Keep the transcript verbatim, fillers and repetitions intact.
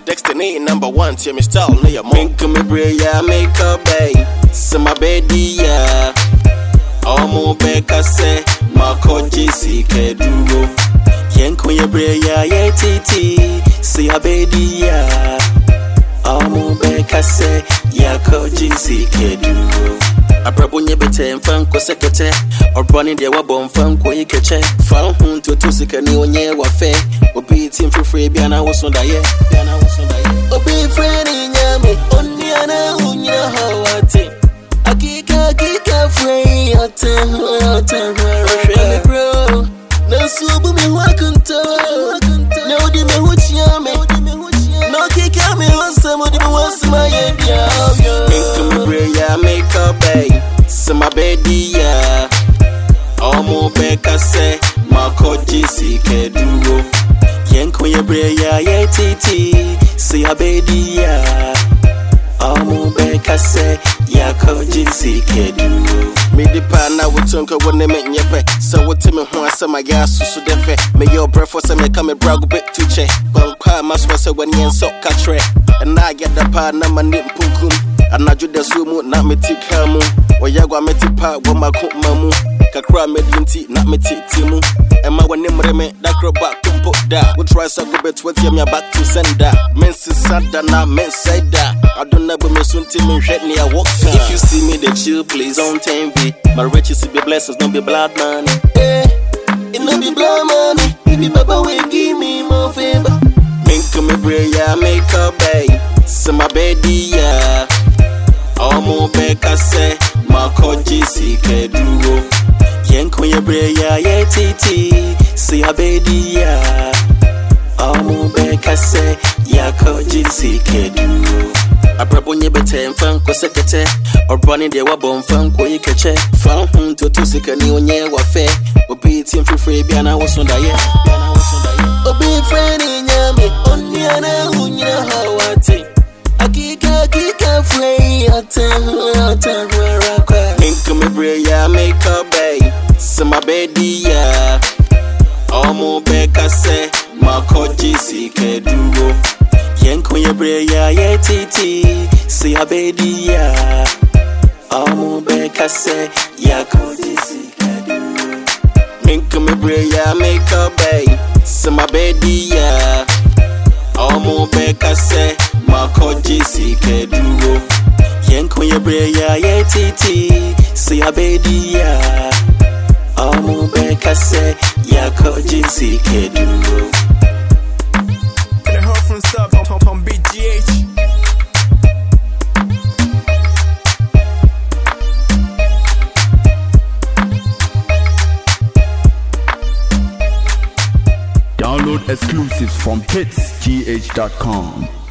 Destiny number one, Timmy style, no your mom. Come me bray, ya make a bay. Some baby, ya. Omo beka se, Marco G C Keduro. Yanko ye bray, ya, ye titi. See a baby, ya. Omo beka se, Yako G C Keduro. A brabunye bete and fanko secretary, or running the wabon fanko ikeche. Found home to Tusika Nioye wafe, or be team for free, Biana was on the Biana was on the or be friend in Yami, Oniana, Unya, how I think. A kika, kika, free, a ten, a ten, a bro. No subu me welcome to, no dime which yame, no kika me was some of them was my idea. Make a bay, some baby, ya. Omo beka se, Marco G C Keduro. Yanko ye breya ye titi, see a baby, ya. Omo beka se, Yako G C Keduro. Me the partner with Tunka when they make your pet. So what Timmy who I saw my gas so defe. May your breakfast and me come a brag bit to check. But pa must was when you so catch. And I get the partner my name Pukum. And I do the sumo, not me tea camu. Or Yagua meti pa, when my cook mamu. Kakra medinti, not me tea timu. And my one name reme, that crop back to put that. We try so good bet what you back to send that. Men's sada na men said that. I don't know, but me soon to me red near walk. If you see me, the chill, please don't envy. My riches will be blessings, don't be blood money. Eh, it no be blood money. Baby Baba will give me more favor. Make me pray, ya make a bay. Some baby, ya. Omo beka se, Marco G C Keduro. Yanko ye breya ye titi, see a baby, ya. Omo beka se, Yako G C Keduro. A brabunye bete and fanko secretary, or running the wabon fanko ikeche. Found home to Tusika Nioye wafe, or be team for free, Biana was on the year. Or be friend in Yami, Oniana, Unya, how I think. Akika, kika, free, a ten, a ten, where I cry. Make me bray, ya make a bay. Some baby, ya. Omo beka se, Marco G C Keduro. Yanko ye bray, ya, ye titi. See a baby, ya. Omo beka se, Yako G C Keduro. Make me bray, ya make a bay. Some baby, ya. Omo beka se, Marco G C Keduro. Yanko ye breya ye titi, see a baby, ya. Omo beka se, Yako G C Keduro. The help from sub on, on B G H. Download exclusives from hits g h dot com.